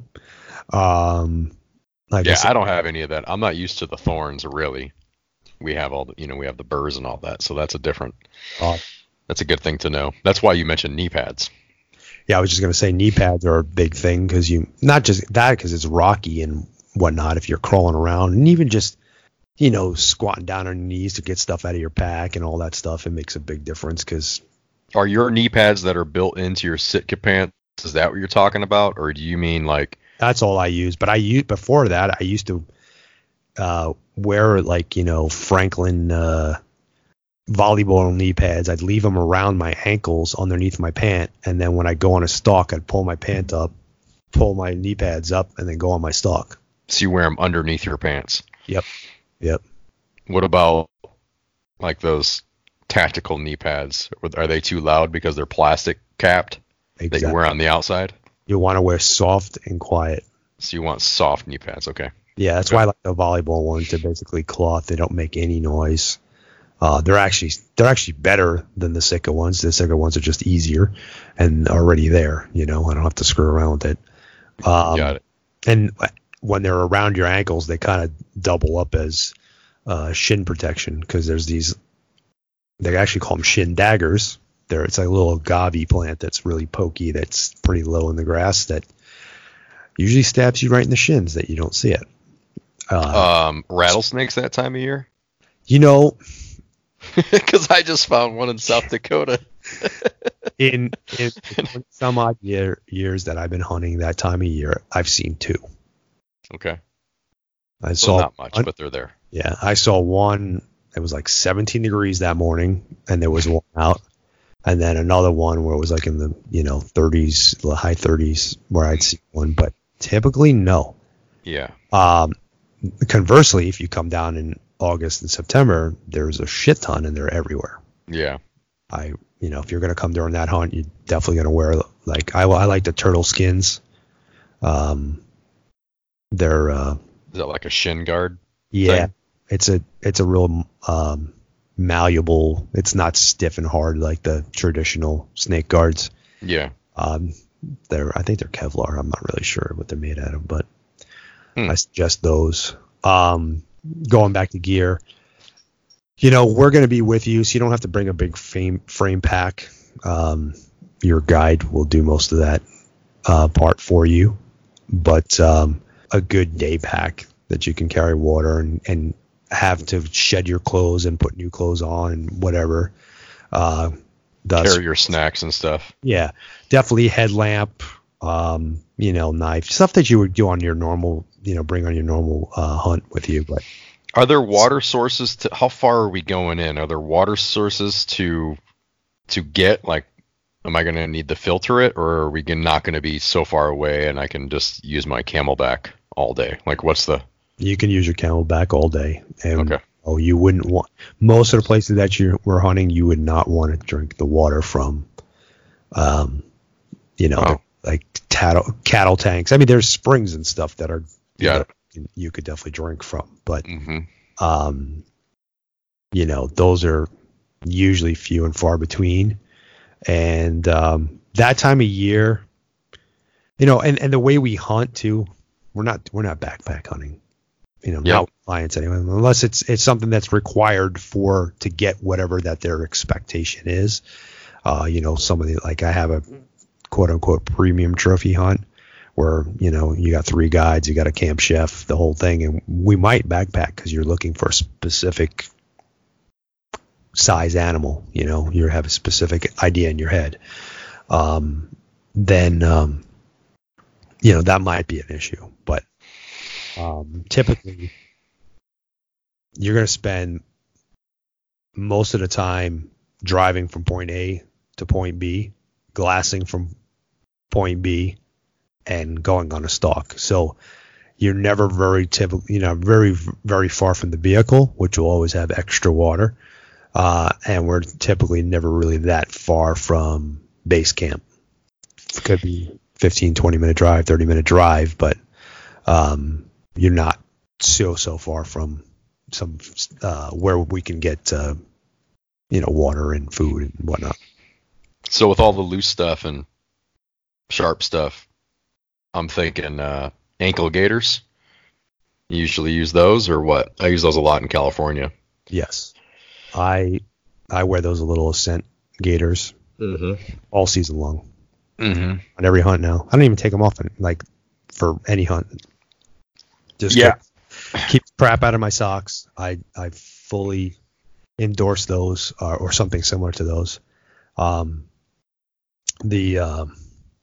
Um, like I
Yeah,
said,
I don't have any of that. I'm not used to the thorns, really. We have all the, you know, we have the burrs and all that, so that's a different.
uh,
That's a good thing to know. That's why you mentioned knee pads.
yeah, I was just gonna say knee pads are a big thing because you not just that because it's rocky and whatnot. If you're crawling around and even just you know squatting down on your knees to get stuff out of your pack and all that stuff, it makes a big difference because
Are your knee pads that are built into your Sitka pants? Is that what you're talking about, or do you mean like?
that's all I use. But I used before that I used to uh, wear like you know Franklin uh, volleyball knee pads. I'd leave them around my ankles underneath my pant, and then when I go on a stalk, I'd pull my pant up, pull my knee pads up, and then go on my stalk.
So you wear them underneath your pants?
Yep. Yep.
What about like those tactical knee pads? Are they too loud because they're plastic capped that
Exactly.
you wear on the outside?
You want to wear soft and quiet.
So you want soft knee pads, okay?
Yeah, that's
Okay.
why I like the volleyball ones. They're basically cloth. They don't make any noise. Uh, they're actually they're actually better than the Sitka ones. The Sitka ones are just easier and already there. You know, I don't have to screw around with it. Um,
Got it.
And when they're around your ankles, they kind of double up as uh, shin protection because there's these. They actually call them shin daggers. There, it's like a little agave plant that's really pokey. That's pretty low in the grass. That usually stabs you right in the shins. That you don't see it. Uh,
Um, rattlesnakes that time of year?
you know,
Because I just found one in South Dakota.
in in some odd year, years that I've been hunting that time of year, I've seen two.
Okay.
I
So
saw
not much,
one-
but they're there.
yeah, I saw one. It was like seventeen degrees that morning, and there was one out, and then another one where it was like in the you know thirties, the high thirties, where I'd see one. But typically, no.
Yeah.
Um, conversely, if you come down in August and September, there's a shit ton, and they're everywhere.
Yeah.
I, you know, if you're gonna come during that hunt, you're definitely gonna wear like I, I like the turtle skins. Um, they're uh,
Is that like a shin guard?
yeah,
thing?
it's a it's a real um, malleable. It's not stiff and hard like the traditional snake guards.
Yeah.
Um, they're I think they're Kevlar. I'm not really sure what they're made out of, but
Hmm.
I suggest those. Um, going back to gear, you know, we're going to be with you, so you don't have to bring a big frame frame pack. Um, your guide will do most of that uh, part for you, but um, a good day pack that you can carry water and, and have to shed your clothes and put new clothes on and whatever. Uh, thus,
Carry your snacks and stuff.
yeah, definitely headlamp, um, you know, knife, stuff that you would do on your normal, you know, bring on your normal uh, hunt with you. But
Are there water sources to how far are we going in? Are there water sources to to get like am I going to need to filter it, or are we gonna- not going to be so far away and I can just use my Camelback all day? Like, what's the...
You can use your Camelback all day. And,
Okay.
oh, you wouldn't want... Most of the places that you were hunting, you would not want to drink the water from, um, you know,
Oh.
the, like cattle, cattle tanks. I mean, there's springs and stuff that are... you
Yeah.
know, you could definitely drink from. But,
hmm
um, you know, those are usually few and far between. And um, that time of year, you know, and, and the way we hunt too, we're not we're not backpack hunting, you know,
Yep.
not with clients anyway, unless it's it's something that's required for to get whatever that their expectation is. Uh, you know, somebody like I have a quote unquote premium trophy hunt where, you know, you got three guides, you got a camp chef, the whole thing, and we might backpack because you're looking for a specific size animal, you know, you have a specific idea in your head. Um, then, um, you know, that might be an issue, but um, typically you're going to spend most of the time driving from point A to point B, glassing from point B, and going on a stalk. So you're never very typical, you know, very, very far from the vehicle, which will always have extra water. Uh, and we're typically never really that far from base camp. It could be fifteen, twenty minute drive, thirty minute drive, but um, you're not so, so far from some uh, where we can get, uh, you know, water and food and whatnot.
So with all the loose stuff and sharp stuff, I'm thinking uh, ankle gaiters. You usually use those, or what? I use those a lot in California.
Yes. I I wear those little Ascent gaiters
Mm-hmm.
all season long
Mm-hmm.
on every hunt now. I don't even take them off, like, for any hunt. Just
Yeah.
keep, keep crap out of my socks. I, I fully endorse those uh, or something similar to those. Um, the um,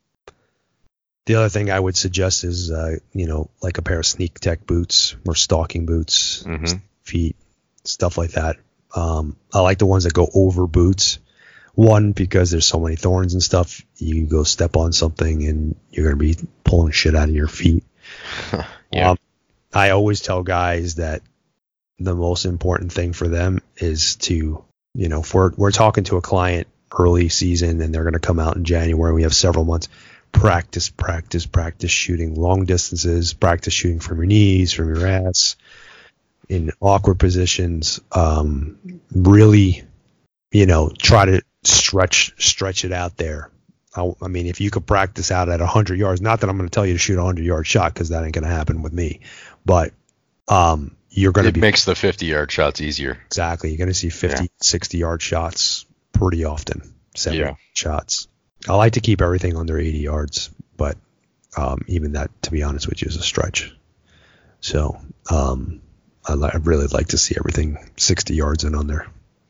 the other thing I would suggest is, uh, you know, like a pair of Sneak Tech boots or stalking boots,
Mm-hmm.
feet, stuff like that. Um, I like the ones that go over boots. One, because there's so many thorns and stuff. You go step on something and you're going to be pulling shit out of your feet.
Yeah.
Um, I always tell guys that the most important thing for them is to, you know, if we're, we're talking to a client early season and they're going to come out in January, we have several months, practice, practice, practice shooting long distances, practice shooting from your knees, from your ass, in awkward positions. Um, really, you know, try to stretch, stretch it out there. I, I mean, if you could practice out at one hundred yards, not that I'm going to tell you to shoot a one hundred yard shot because that ain't going to happen with me, but um, you're going to
It
be
makes the fifty yard shots easier.
exactly. You're going to see fifty,
Yeah.
sixty yard shots pretty often. seventy
Yeah.
shots. I like to keep everything under eighty yards, but um, even that, to be honest with you, is a stretch. So um, I, li- I'd really like to see everything sixty yards and under.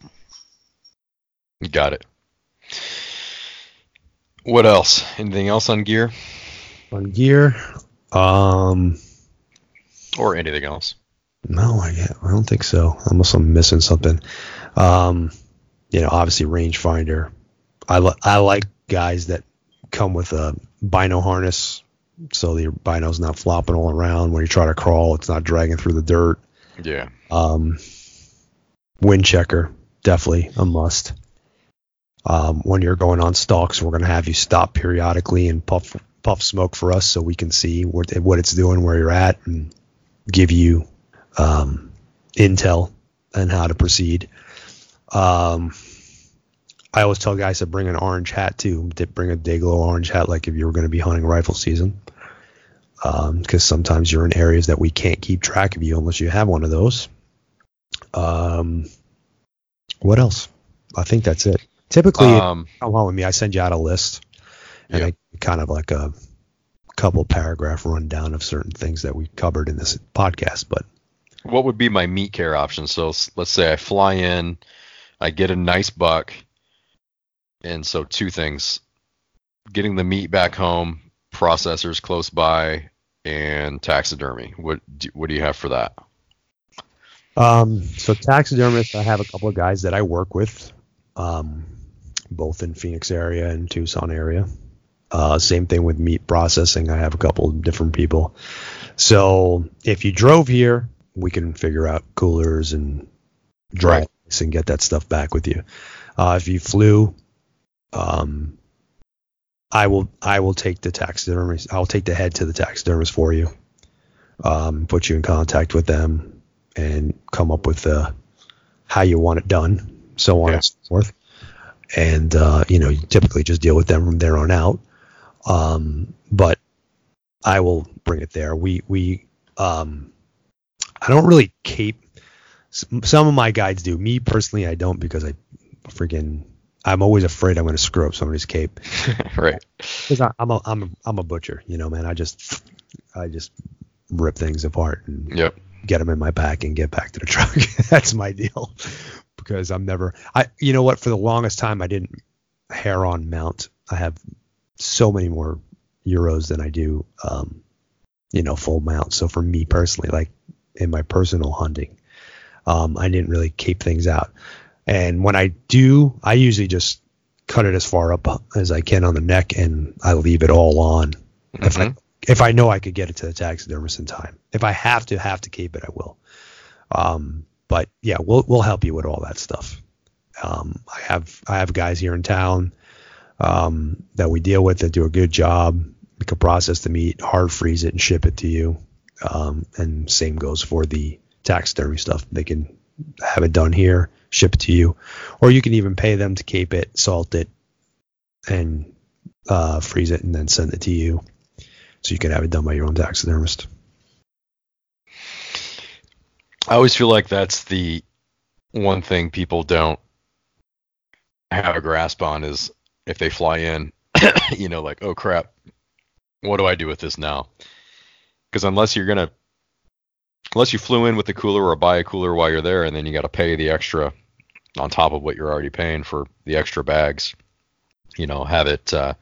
Got it. What else? Anything else on gear
On gear, um,
or anything else?
no, I, I don't think so. Unless I'm missing something. Um, you know, obviously rangefinder. I li- I like guys that come with a bino harness, so your bino's not flopping all around when you try to crawl. It's not dragging through the dirt.
Yeah.
Um, wind checker, definitely a must. Um, when you're going on stalks, we're going to have you stop periodically and puff puff smoke for us so we can see what, what it's doing, where you're at, and give you um, intel on how to proceed. Um, I always tell guys to bring an orange hat too. To bring a Dayglow orange hat, like if you were going to be hunting rifle season, because um, sometimes you're in areas that we can't keep track of you unless you have one of those. Um, what else? I think that's it. Typically,
Um,
come on with me. I send you out a list, and
Yeah.
I kind of like a couple paragraph rundown of certain things that we covered in this podcast. But
what would be my meat care option? So s- let's say I fly in, I get a nice buck, and so two things: getting the meat back home, processors close by, and taxidermy. What do, what do you have for that?
um, so taxidermists, I have a couple of guys that I work with. Um, both in Phoenix area and Tucson area. Uh, same thing with meat processing. I have a couple of different people. So if you drove here, we can figure out coolers and dry
Right.
ice and get that stuff back with you. Uh, if you flew, um, I will I will take the taxidermist. I'll take the head to the taxidermist for you. Um, put you in contact with them and come up with uh, how you want it done, so on
Yeah.
and so forth. And uh, you know, you typically just deal with them from there on out. Um, but I will bring it there. We we um, I don't really cape. Some of my guides do. Me personally, I don't, because I freaking I'm always afraid I'm going to screw up somebody's cape.
Right.
Because I'm a I'm a I'm a butcher, you know, man. I just I just rip things apart and
Yep.
get them in my pack and get back to the truck. That's my deal. Because I'm never I you know what? For the longest time, I didn't hair on mount. I have so many more euros than I do, um, you know, full mount. So for me personally, like in my personal hunting, um, I didn't really keep things out. And when I do, I usually just cut it as far up as I can on the neck, and I leave it all on.
Mm-hmm.
If I if I know I could get it to the taxidermist in time. If I have to have to keep it, I will. Um, but yeah, we'll we'll help you with all that stuff. Um, I have I have guys here in town um, that we deal with that do a good job. We can process the meat, hard freeze it, and ship it to you. Um, and same goes for the taxidermy stuff. They can have it done here, ship it to you, or you can even pay them to keep it, salt it, and uh, freeze it, and then send it to you, so you can have it done by your own taxidermist.
I always feel like that's the one thing people don't have a grasp on, is if they fly in, you know, like, oh crap, what do I do with this now? Because unless you're gonna, unless you flew in with a cooler or buy a cooler while you're there, and then you got to pay the extra on top of what you're already paying for the extra bags, you know, have it uh,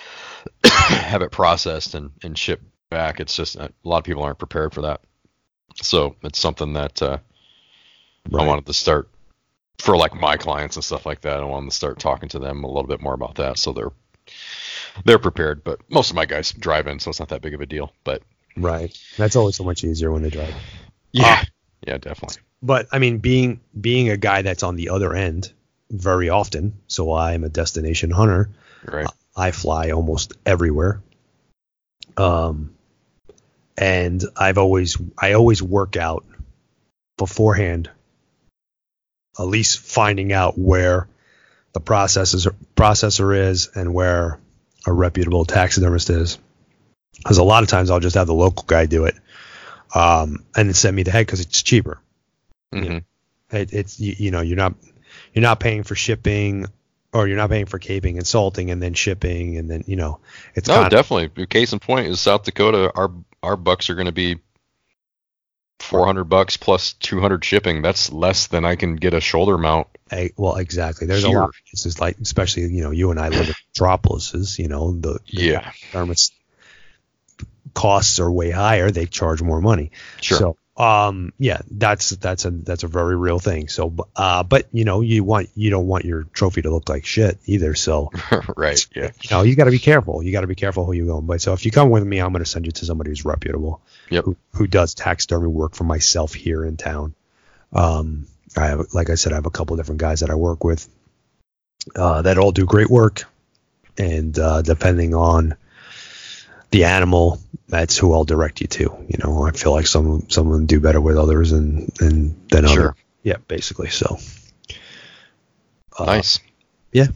have it processed and, and shipped back. It's just a lot of people aren't prepared for that. So it's something that uh,
Right.
I wanted to start for like my clients and stuff like that. I wanted to start talking to them a little bit more about that, so they're they're prepared. But most of my guys drive in, so it's not that big of a deal. But
Right. That's always so much easier when they drive.
yeah,
Uh,
yeah, definitely.
But I mean, being being a guy that's on the other end very often, so I'm a destination hunter.
Right.
I fly almost everywhere. Um, and I've always I always work out beforehand, at least finding out where the processor processor is and where a reputable taxidermist is. Because a lot of times I'll just have the local guy do it, um, and then send me the head because it's cheaper.
Mm-hmm.
It, it's you, you know you're not you're not paying for shipping, or you're not paying for caping and salting and then shipping, and then you know it's
No,
kind of,
definitely. Case in point is South Dakota. Our our bucks are going to be four hundred bucks plus two hundred shipping. That's less than I can get a shoulder mount.
a, well exactly. There's
Here.
a lot. It's just like, especially you know you and I live in metropolises. You know the, the
Yeah.
taxidermist costs are way higher. They charge more money.
Sure.
So um yeah, that's that's a that's a very real thing. So uh but you know you want you don't want your trophy to look like shit either. So
Right. Yeah.
you know, you got to be careful. You got to be careful who you go by. So if you come with me, I'm going to send you to somebody who's reputable,
Yep.
who, who does taxidermy work for myself here in town. Um, I have, like I said, I have a couple of different guys that I work with uh, that all do great work. And uh, depending on the animal, that's who I'll direct you to. You know, I feel like some some of them do better with others and, and than others.
Sure.
Yeah, basically. So uh,
Nice.
Yeah.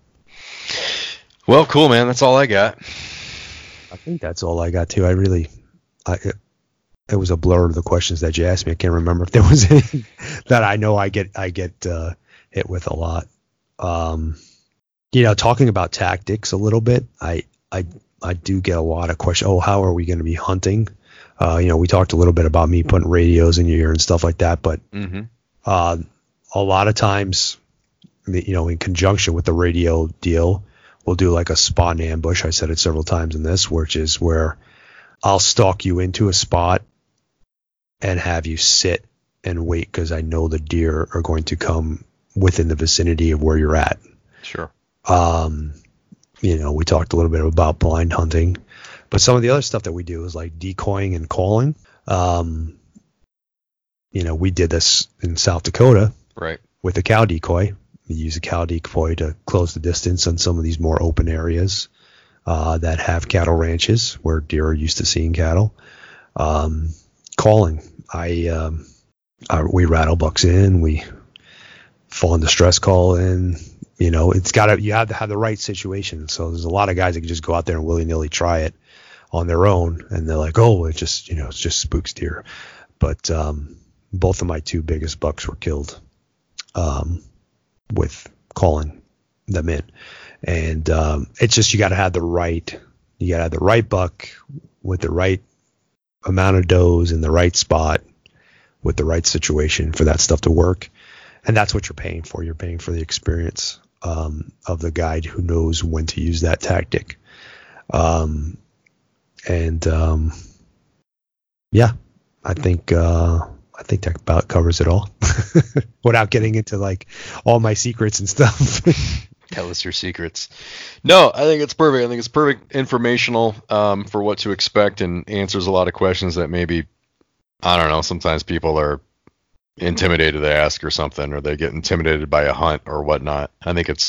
Well, cool, man. That's all I got.
I think that's all I got too. I really, I it, it was a blur of the questions that you asked me. I can't remember if there was any that I know I get I get uh, hit with a lot. Um, you know, talking about tactics a little bit, I I I do get a lot of questions. Oh, how are we going to be hunting? Uh, you know, we talked a little bit about me putting radios in your ear and stuff like that, but
Mm-hmm.
uh, a lot of times, you know, in conjunction with the radio deal, we'll do like a spot and ambush. I said it several times in this, which is where I'll stalk you into a spot and have you sit and wait because I know the deer are going to come within the vicinity of where you're at.
Sure.
Um, you know, we talked a little bit about blind hunting, but some of the other stuff that we do is like decoying and calling. Um, you know, we did this in South Dakota,
right,
with a cow decoy. We use a cow decoy to close the distance on some of these more open areas uh, that have cattle ranches where deer are used to seeing cattle. Um, calling, I, um, I we rattle bucks in, we fall in distress call in. You know, it's got to, you have to have the right situation. So there's a lot of guys that can just go out there and willy nilly try it on their own, and they're like, oh, it just, you know, it's just spooks deer. But um, both of my two biggest bucks were killed um, with calling them in, and um, it's just, you got to have the right, you got to have the right buck with the right amount of does in the right spot with the right situation for that stuff to work. And that's what you're paying for. You're paying for the experience um, of the guide who knows when to use that tactic. Um, and um, yeah, I think uh, I think that about covers it all. Without getting into like all my secrets and stuff.
Tell us your secrets. No, I think it's perfect. I think it's perfect informational um, for what to expect, and answers a lot of questions that maybe, I don't know, sometimes people are intimidated to ask or something, or they get intimidated by a hunt or whatnot. I think it's,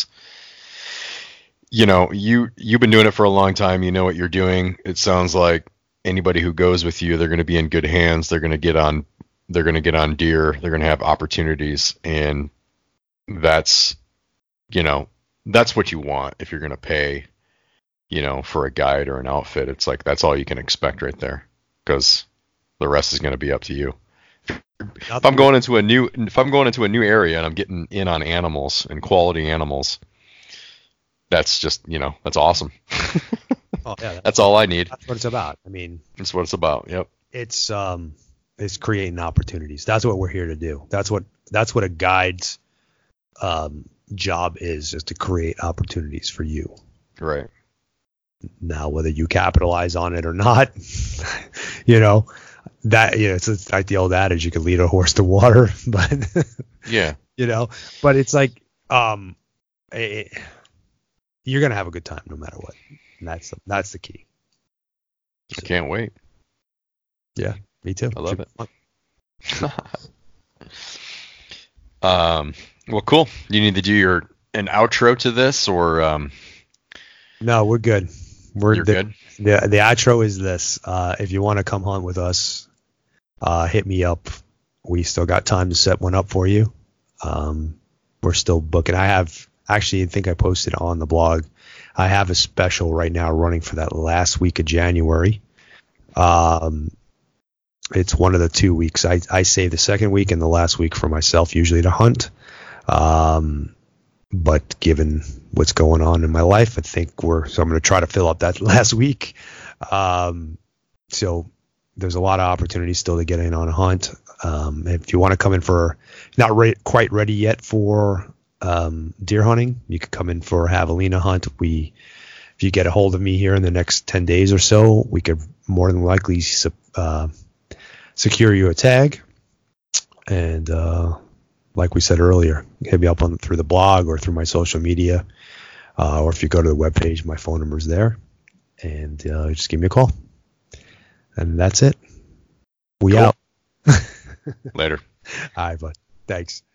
you know, you, you've been doing it for a long time. You know what you're doing. It sounds like anybody who goes with you, they're going to be in good hands. They're going to get on, they're going to get on deer. They're going to have opportunities. And that's, you know, that's what you want. If you're going to pay, you know, for a guide or an outfit, it's like, that's all you can expect right there, because the rest is going to be up to you. If I'm going into a new, if I'm going into a new area and I'm getting in on animals and quality animals, that's just, you know, that's awesome. Oh yeah, that's, that's all I need.
That's what it's about. I mean,
that's what it's about. Yep.
It's um, it's creating opportunities. That's what we're here to do. That's what that's what a guide's um job is, is to create opportunities for you.
Right.
Now, whether you capitalize on it or not, you know. That, you know, it's, it's like the old adage, you can lead a horse to water, but
yeah,
you know, but it's like, um, it, you're going to have a good time no matter what. And that's, the, that's the key.
I can't wait.
Yeah, me too.
I love it. um, well, cool. You need to do your, an outro to this, or, um,
no, we're good. We're
You're
the,
good.
The, the outro is this. Uh, if you want to come hunt with us, uh, hit me up. We still got time to set one up for you. Um, we're still booking. I have actually, I think I posted on the blog. I have a special right now running for that last week of January. Um, it's one of the two weeks. I, I save the second week and the last week for myself, usually to hunt. Um, but given what's going on in my life, I think we're, so I'm going to try to fill up that last week. Um, so there's a lot of opportunities still to get in on a hunt. Um, if you want to come in for, not re- quite ready yet for um, deer hunting, you could come in for a javelina hunt. We, if you get a hold of me here in the next ten days or so, we could more than likely uh, secure you a tag. And uh, like we said earlier, hit me up on through the blog or through my social media, uh, or if you go to the webpage, my phone number is there, and uh, just give me a call. And that's it. We
cool.
out.
Later.
All right, bud. Thanks.